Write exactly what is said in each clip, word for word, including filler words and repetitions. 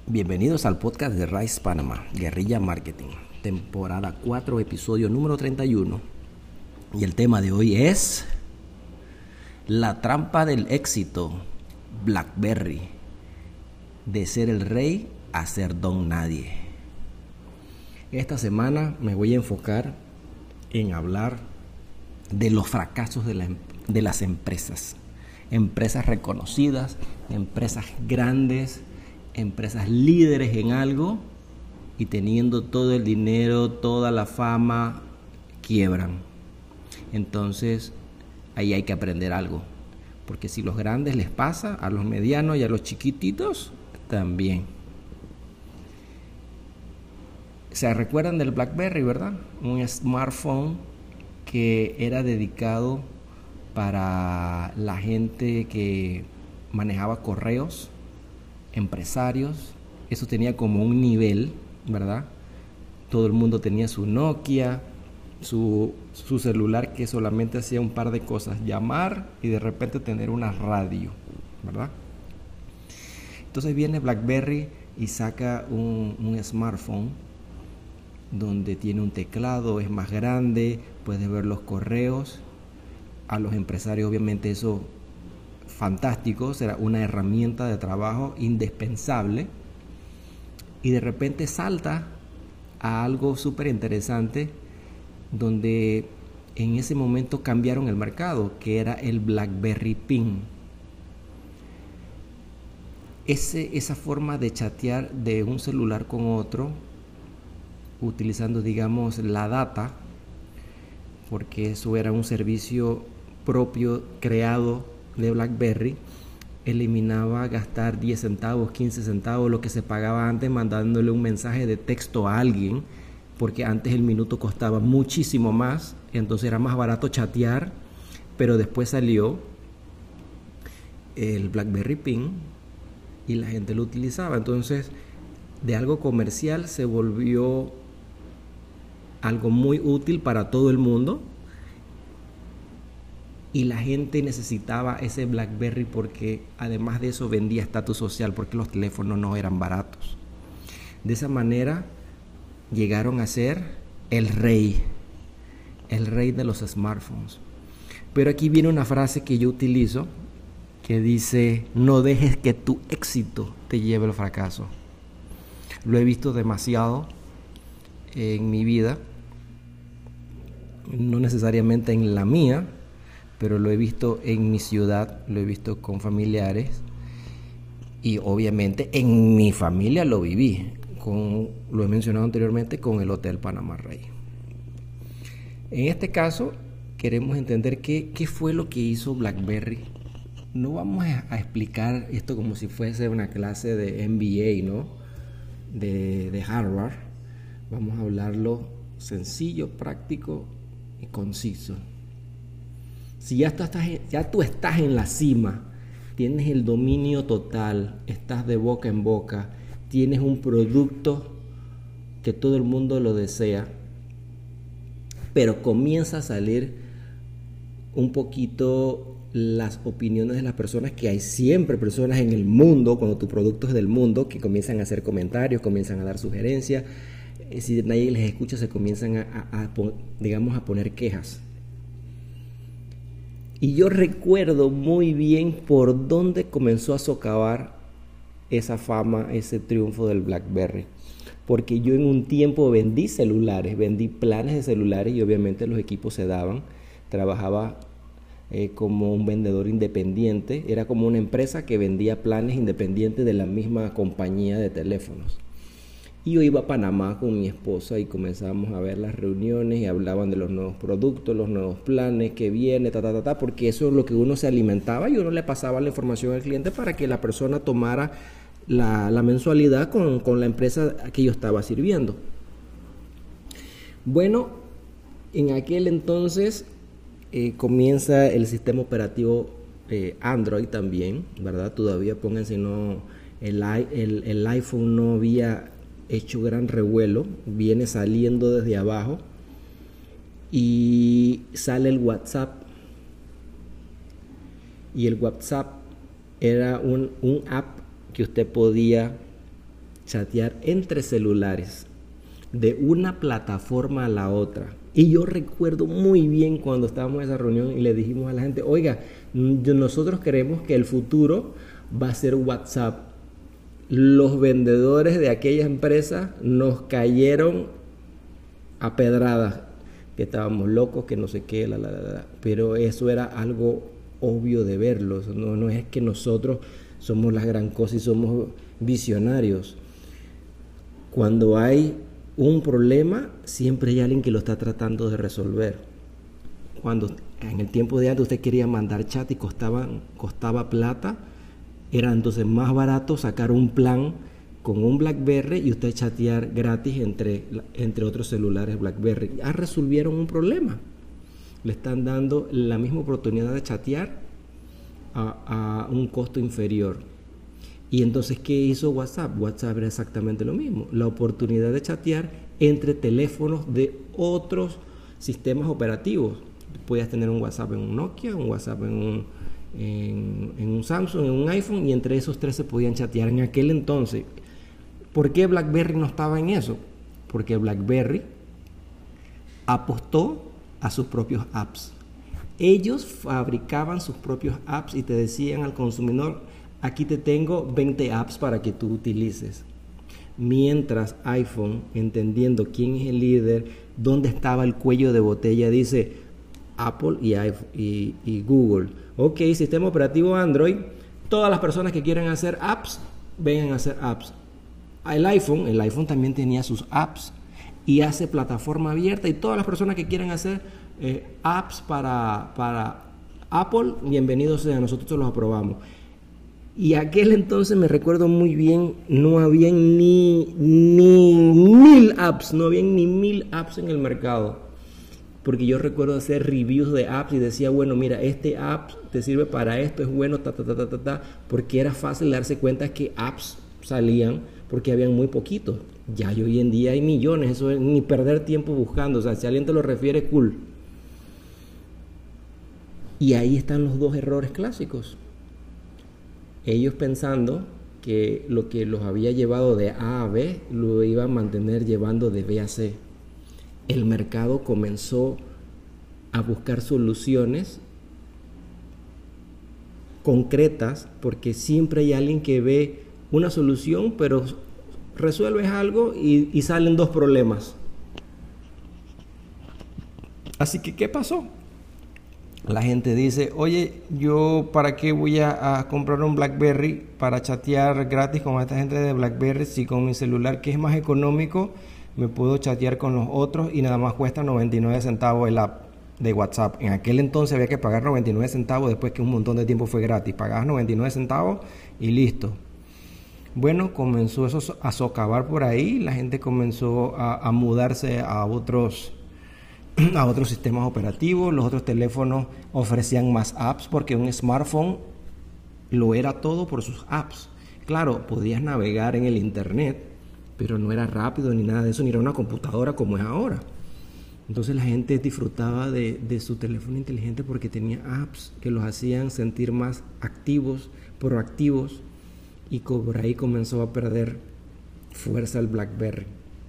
Bienvenidos al podcast de Rise Panama, Guerrilla Marketing, temporada cuatro, episodio número treinta y uno. Y el tema de hoy es la trampa del éxito, BlackBerry, de ser el rey a ser don nadie. Esta semana me voy a enfocar en hablar de los fracasos de, la, de las empresas. Empresas reconocidas, empresas grandes, empresas líderes en algo y teniendo todo el dinero, toda la fama, quiebran. Entonces, ahí hay que aprender algo. Porque si los grandes les pasa, a los medianos y a los chiquititos también. ¿Se recuerdan del BlackBerry, verdad? Un smartphone que era dedicado para la gente que manejaba correos, empresarios. Eso tenía como un nivel, ¿verdad? Todo el mundo tenía su Nokia, su, su celular que solamente hacía un par de cosas, llamar y de repente tener una radio, ¿verdad? Entonces viene BlackBerry y saca un, un smartphone donde tiene un teclado, es más grande, puedes ver los correos. A los empresarios obviamente eso fantástico, será una herramienta de trabajo indispensable, y de repente salta a algo súper interesante donde en ese momento cambiaron el mercado, que era el BlackBerry Pin. Ese, esa forma de chatear de un celular con otro utilizando, digamos, la data, porque eso era un servicio propio creado de BlackBerry, eliminaba gastar diez centavos, quince centavos, lo que se pagaba antes mandándole un mensaje de texto a alguien, porque antes el minuto costaba muchísimo más, entonces era más barato chatear. Pero después salió el BlackBerry Pin y la gente lo utilizaba. Entonces, de algo comercial se volvió algo muy útil para todo el mundo. Y la gente necesitaba ese BlackBerry porque además de eso vendía estatus social, porque los teléfonos no eran baratos. De esa manera llegaron a ser el rey, el rey de los smartphones. Pero aquí viene una frase que yo utilizo que dice: no dejes que tu éxito te lleve al fracaso. Lo he visto demasiado en mi vida, no necesariamente en la mía, pero lo he visto en mi ciudad, lo he visto con familiares y obviamente en mi familia lo viví, con, lo he mencionado anteriormente, con el Hotel Panamá Rey. En este caso queremos entender qué, qué fue lo que hizo BlackBerry. No vamos a, a explicar esto como si fuese una clase de M B A, ¿no? De, de Harvard. Vamos a hablarlo sencillo, práctico y conciso. Si ya tú, estás, ya tú estás en la cima, tienes el dominio total, estás de boca en boca, tienes un producto que todo el mundo lo desea, pero comienza a salir un poquito las opiniones de las personas, que hay siempre personas en el mundo, cuando tu producto es del mundo, que comienzan a hacer comentarios, comienzan a dar sugerencias. Si nadie les escucha, se comienzan a, a, a digamos, a poner quejas. Y yo recuerdo muy bien por dónde comenzó a socavar esa fama, ese triunfo del BlackBerry. Porque yo en un tiempo vendí celulares, vendí planes de celulares y obviamente los equipos se daban. Trabajaba eh, como un vendedor independiente, era como una empresa que vendía planes independientes de la misma compañía de teléfonos. Y yo iba a Panamá con mi esposa y comenzábamos a ver las reuniones y hablaban de los nuevos productos, los nuevos planes que viene, ta, ta, ta, ta, porque eso es lo que uno se alimentaba y uno le pasaba la información al cliente para que la persona tomara la, la mensualidad con, con la empresa que yo estaba sirviendo. Bueno, en aquel entonces eh, comienza el sistema operativo eh, Android también, ¿verdad? Todavía pónganse, no, el, el, el iPhone no había hecho gran revuelo, viene saliendo desde abajo y sale el WhatsApp. Y el WhatsApp era un, un app que usted podía chatear entre celulares, de una plataforma a la otra. Y yo recuerdo muy bien cuando estábamos en esa reunión y le dijimos a la gente, oiga, nosotros creemos que el futuro va a ser WhatsApp. Los vendedores de aquella empresa nos cayeron a pedradas, que estábamos locos, que no sé qué, la, la, la, la. Pero eso era algo obvio de verlo. No, no es que nosotros somos la gran cosa y somos visionarios. Cuando hay un problema, siempre hay alguien que lo está tratando de resolver. Cuando en el tiempo de antes usted quería mandar chat y costaba, costaba plata, era entonces más barato sacar un plan con un BlackBerry y usted chatear gratis entre, entre otros celulares BlackBerry. Ya resolvieron un problema. Le están dando la misma oportunidad de chatear a, a un costo inferior. Y entonces, ¿qué hizo WhatsApp? WhatsApp era exactamente lo mismo. La oportunidad de chatear entre teléfonos de otros sistemas operativos. Podías tener un WhatsApp en un Nokia, un WhatsApp en un, en, en un Samsung, en un iPhone, y entre esos tres se podían chatear en aquel entonces. ¿Por qué BlackBerry no estaba en eso? Porque BlackBerry apostó a sus propios apps. Ellos fabricaban sus propios apps y te decían al consumidor, aquí te tengo veinte apps para que tú utilices. Mientras iPhone, entendiendo quién es el líder, dónde estaba el cuello de botella, dice Apple y, iPhone, y, y Google. Ok, sistema operativo Android, todas las personas que quieran hacer apps, vengan a hacer apps. El iPhone, el iPhone también tenía sus apps y hace plataforma abierta, y todas las personas que quieran hacer eh, apps para, para Apple, bienvenidos sean, nosotros los aprobamos. Y aquel entonces me recuerdo muy bien, no habían ni, ni mil apps, no habían ni mil apps en el mercado. Porque yo recuerdo hacer reviews de apps y decía, bueno, mira, este app te sirve para esto, es bueno, ta, ta, ta, ta, ta, ta, porque era fácil darse cuenta que apps salían porque habían muy poquitos. Ya y hoy en día hay millones, eso es ni perder tiempo buscando, o sea, si alguien te lo refiere, cool. Y ahí están los dos errores clásicos. Ellos pensando que lo que los había llevado de A a B lo iba a mantener llevando de B a C. El mercado comenzó a buscar soluciones concretas, porque siempre hay alguien que ve una solución, pero resuelves algo y, y salen dos problemas. Así que, ¿qué pasó? La gente dice, oye, yo para qué voy a, a comprar un BlackBerry para chatear gratis con esta gente de BlackBerry, si con mi celular, que es más económico, me puedo chatear con los otros y nada más cuesta noventa y nueve centavos el app de WhatsApp. En aquel entonces había que pagar noventa y nueve centavos después que un montón de tiempo fue gratis. Pagabas noventa y nueve centavos y listo. Bueno, comenzó eso a socavar por ahí, la gente comenzó a, a mudarse a otros a otros sistemas operativos, los otros teléfonos ofrecían más apps porque un smartphone lo era todo por sus apps. Claro, podías navegar en el internet, pero no era rápido ni nada de eso, ni era una computadora como es ahora. Entonces la gente disfrutaba de, de su teléfono inteligente porque tenía apps que los hacían sentir más activos, proactivos, y por ahí comenzó a perder fuerza el BlackBerry.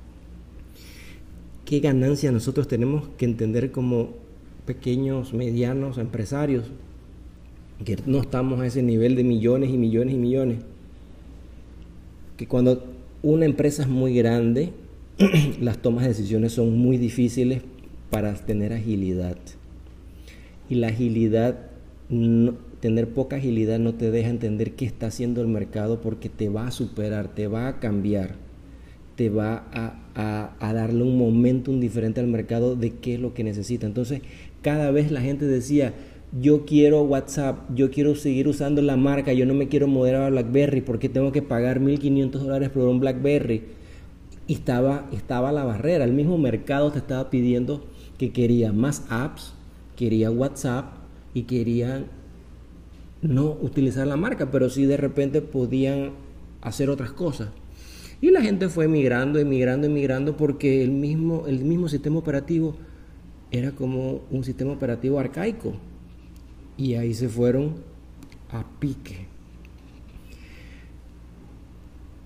¿Qué ganancia nosotros tenemos que entender como pequeños, medianos empresarios? Que no estamos a ese nivel de millones y millones y millones. Que cuando una empresa es muy grande, las tomas de decisiones son muy difíciles para tener agilidad. Y la agilidad, no, tener poca agilidad no te deja entender qué está haciendo el mercado, porque te va a superar, te va a cambiar, te va a, a, a darle un momentum diferente al mercado de qué es lo que necesita. Entonces, cada vez la gente decía, yo quiero WhatsApp, yo quiero seguir usando la marca, yo no me quiero mudar a BlackBerry porque tengo que pagar mil quinientos dólares por un BlackBerry. Y estaba, estaba la barrera, el mismo mercado te estaba pidiendo que quería más apps, quería WhatsApp y querían no utilizar la marca, pero sí de repente podían hacer otras cosas. Y la gente fue migrando, emigrando, emigrando porque el mismo, el mismo sistema operativo era como un sistema operativo arcaico. Y ahí se fueron a pique.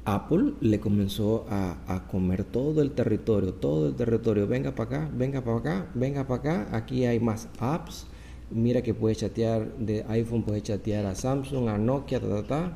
Apple le comenzó a, a comer todo el territorio, todo el territorio. Venga para acá, venga para acá, venga para acá. Aquí hay más apps. Mira que puedes chatear de iPhone, puedes chatear a Samsung, a Nokia, ta, ta, ta.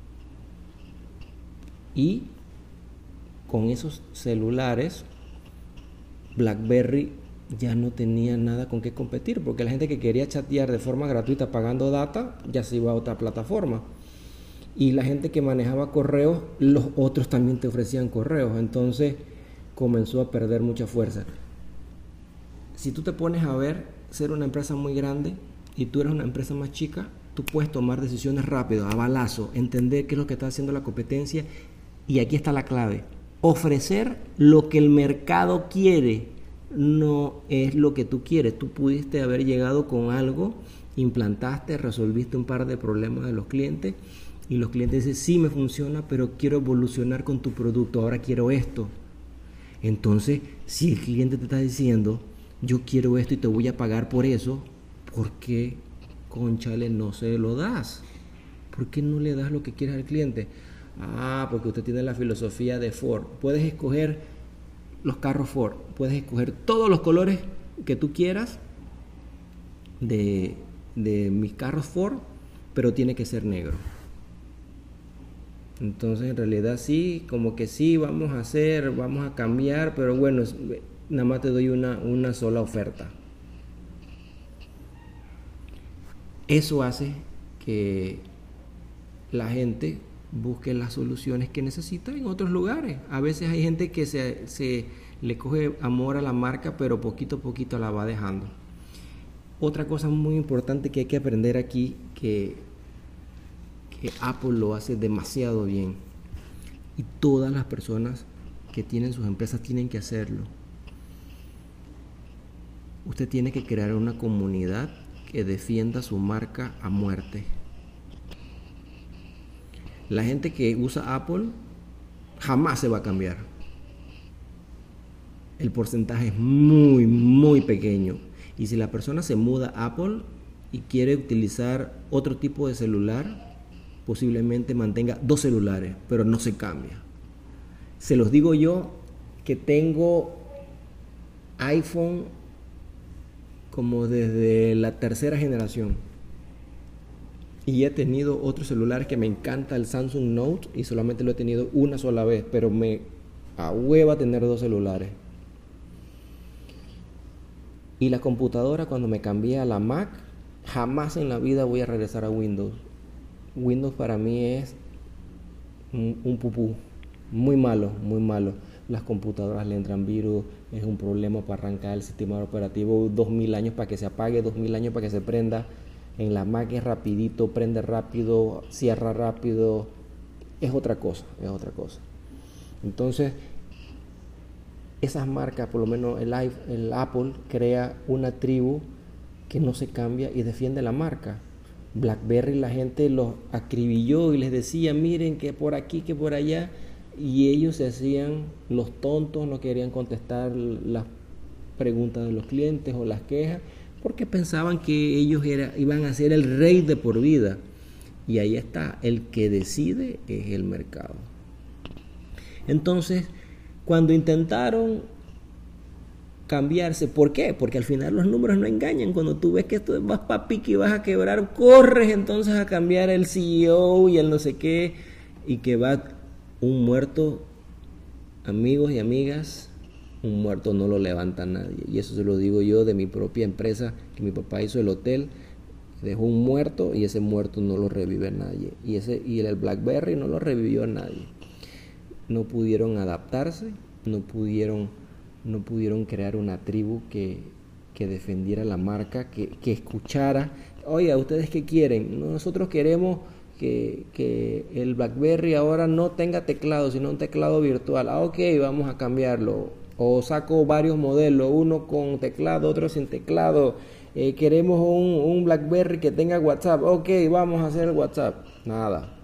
Y con esos celulares, BlackBerry ya no tenía nada con qué competir, porque la gente que quería chatear de forma gratuita pagando data ya se iba a otra plataforma. Y la gente que manejaba correos, los otros también te ofrecían correos. Entonces comenzó a perder mucha fuerza. Si tú te pones a ver, ser una empresa muy grande y tú eres una empresa más chica, tú puedes tomar decisiones rápido, a balazo, entender qué es lo que está haciendo la competencia. Y aquí está la clave: ofrecer lo que el mercado quiere, no es lo que tú quieres. Tú pudiste haber llegado con algo, implantaste, resolviste un par de problemas de los clientes, y los clientes dicen, sí me funciona, pero quiero evolucionar con tu producto, ahora quiero esto. Entonces, si el cliente te está diciendo, yo quiero esto y te voy a pagar por eso, ¿por qué, cónchale, no se lo das? ¿Por qué no le das lo que quieres al cliente? Ah, porque usted tiene la filosofía de Ford. Puedes escoger los carros Ford, puedes escoger todos los colores que tú quieras de, de mis carros Ford, pero tiene que ser negro. Entonces en realidad sí, como que sí, vamos a hacer, vamos a cambiar, pero bueno, nada más te doy una, una sola oferta. Eso hace que la gente busque las soluciones que necesita en otros lugares. A veces hay gente que se, se le coge amor a la marca, pero poquito a poquito la va dejando. Otra cosa muy importante que hay que aprender aquí, que que Apple lo hace demasiado bien, y todas las personas que tienen sus empresas tienen que hacerlo. Usted tiene que crear una comunidad que defienda su marca a muerte. La gente que usa Apple jamás se va a cambiar. El porcentaje es muy, muy pequeño. Y si la persona se muda a Apple y quiere utilizar otro tipo de celular, posiblemente mantenga dos celulares, pero no se cambia. Se los digo yo, que tengo iPhone como desde la tercera generación, y he tenido otros celulares que me encanta, el Samsung Note, y solamente lo he tenido una sola vez, pero me ahueva tener dos celulares. Y la computadora, cuando me cambié a la Mac, jamás en la vida voy a regresar a Windows. Windows para mí es un, un pupú, muy malo, muy malo. Las computadoras le entran virus, es un problema para arrancar el sistema operativo, dos mil años para que se apague, dos mil años para que se prenda. En la Mac es rapidito, prende rápido, cierra rápido, es otra cosa, es otra cosa. Entonces, esas marcas, por lo menos el, el Apple, crea una tribu que no se cambia y defiende la marca. BlackBerry, la gente los acribilló y les decía, miren que por aquí, que por allá, y ellos se hacían los tontos, no querían contestar las preguntas de los clientes o las quejas, porque pensaban que ellos era, iban a ser el rey de por vida. Y ahí está, el que decide es el mercado. Entonces, cuando intentaron cambiarse, ¿por qué? Porque al final los números no engañan. Cuando tú ves que esto vas pa' pique y vas a quebrar, corres entonces a cambiar el C E O y el no sé qué, y que va un muerto, amigos y amigas, un muerto no lo levanta nadie. Y eso se lo digo yo de mi propia empresa, que mi papá hizo el hotel, dejó un muerto y ese muerto no lo revive nadie. Y ese y el BlackBerry no lo revivió nadie. No pudieron adaptarse, no pudieron no pudieron crear una tribu que, que defendiera la marca, que, que escuchara, oye, ¿ustedes qué quieren? Nosotros queremos que, que el BlackBerry ahora no tenga teclado, sino un teclado virtual. Ah, ok, vamos a cambiarlo. O saco varios modelos, uno con teclado, otro sin teclado. Eh, queremos un, un BlackBerry que tenga WhatsApp. Ok, vamos a hacer el WhatsApp. Nada.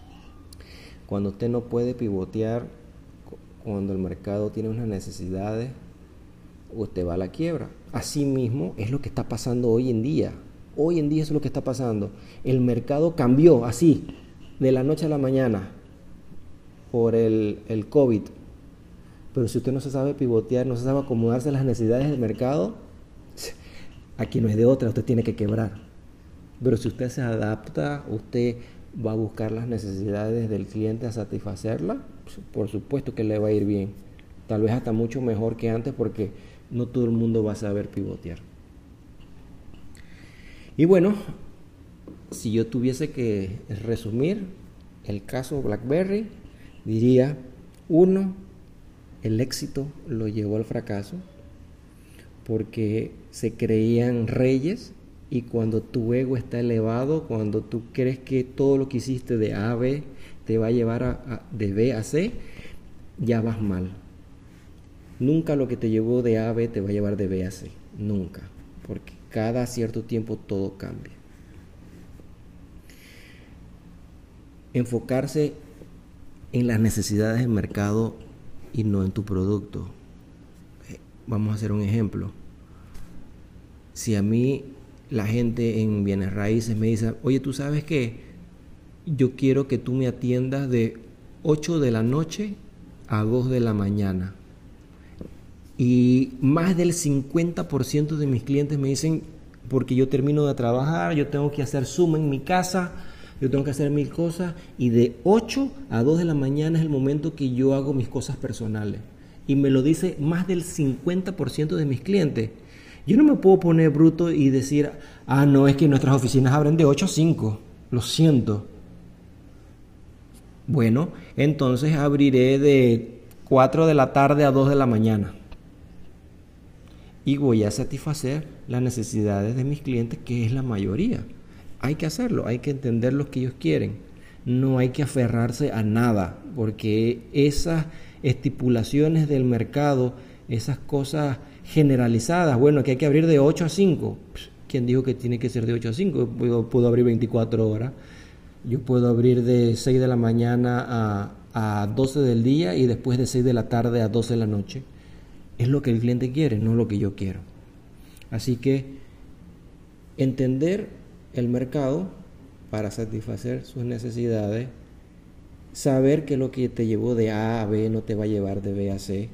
Cuando usted no puede pivotear, cuando el mercado tiene unas necesidades, usted va a la quiebra. Así mismo es lo que está pasando hoy en día. Hoy en día es lo que está pasando. El mercado cambió así, de la noche a la mañana. por el, el COVID. Pero si usted no se sabe pivotear, no se sabe acomodarse a las necesidades del mercado, aquí no es de otra, usted tiene que quebrar. Pero si usted se adapta, usted va a buscar las necesidades del cliente a satisfacerla, por supuesto que le va a ir bien. Tal vez hasta mucho mejor que antes, porque no todo el mundo va a saber pivotear. Y bueno, si yo tuviese que resumir el caso BlackBerry, diría: uno, el éxito lo llevó al fracaso porque se creían reyes, y cuando tu ego está elevado, cuando tú crees que todo lo que hiciste de A a B te va a llevar a, a, de B a C, ya vas mal. Nunca lo que te llevó de A a B te va a llevar de B a C, nunca, porque cada cierto tiempo todo cambia. Enfocarse en las necesidades del mercado y no en tu producto. Vamos a hacer un ejemplo. Si a mí la gente en bienes raíces me dice: oye, ¿tú sabes qué? Yo quiero que tú me atiendas de ocho de la noche a dos de la mañana. Y más del cincuenta por ciento de mis clientes me dicen: porque yo termino de trabajar, yo tengo que hacer suma en mi casa, yo tengo que hacer mil cosas, y de ocho a dos de la mañana es el momento que yo hago mis cosas personales. Y me lo dice más del cincuenta por ciento de mis clientes. Yo no me puedo poner bruto y decir: ah, no, es que nuestras oficinas abren de ocho a cinco. Lo siento. Bueno, entonces abriré de cuatro de la tarde a dos de la mañana. Y voy a satisfacer las necesidades de mis clientes, que es la mayoría. Hay que hacerlo, hay que entender lo que ellos quieren. No hay que aferrarse a nada, porque esas estipulaciones del mercado, esas cosas generalizadas, bueno, que hay que abrir de ocho a cinco. ¿Quién dijo que tiene que ser de ocho a cinco? Yo puedo abrir veinticuatro horas. Yo puedo abrir de seis de la mañana a, a doce del día, y después de seis de la tarde a doce de la noche. Es lo que el cliente quiere, no lo que yo quiero. Así que entender el mercado para satisfacer sus necesidades, saber que lo que te llevó de A a B no te va a llevar de B a C,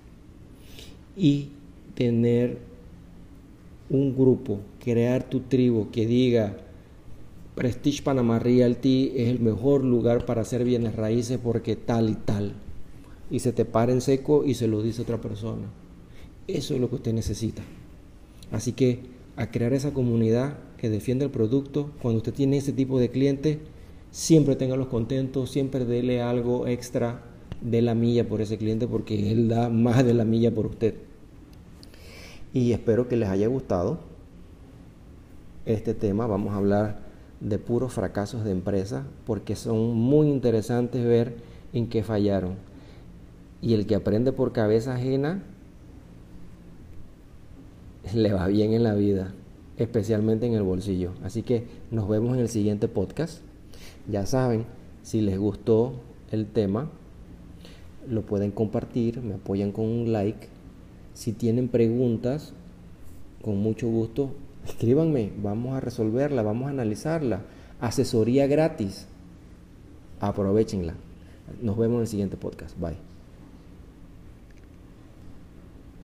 y tener un grupo, crear tu tribu que diga: Prestige Panama Realty es el mejor lugar para hacer bienes raíces porque tal y tal, y se te para en seco y se lo dice otra persona. Eso es lo que usted necesita. Así que a crear esa comunidad que defiende el producto. Cuando usted tiene ese tipo de clientes, siempre téngalos contentos, siempre dele algo extra de la milla por ese cliente, porque él da más de la milla por usted. Y espero que les haya gustado este tema. Vamos a hablar de puros fracasos de empresa, porque son muy interesantes ver en qué fallaron. Y el que aprende por cabeza ajena le va bien en la vida, especialmente en el bolsillo. Así que nos vemos en el siguiente podcast. Ya saben, si les gustó el tema, lo pueden compartir, me apoyan con un like. Si tienen preguntas, con mucho gusto, escríbanme, vamos a resolverla, vamos a analizarla. Asesoría gratis, aprovéchenla. Nos vemos en el siguiente podcast. Bye.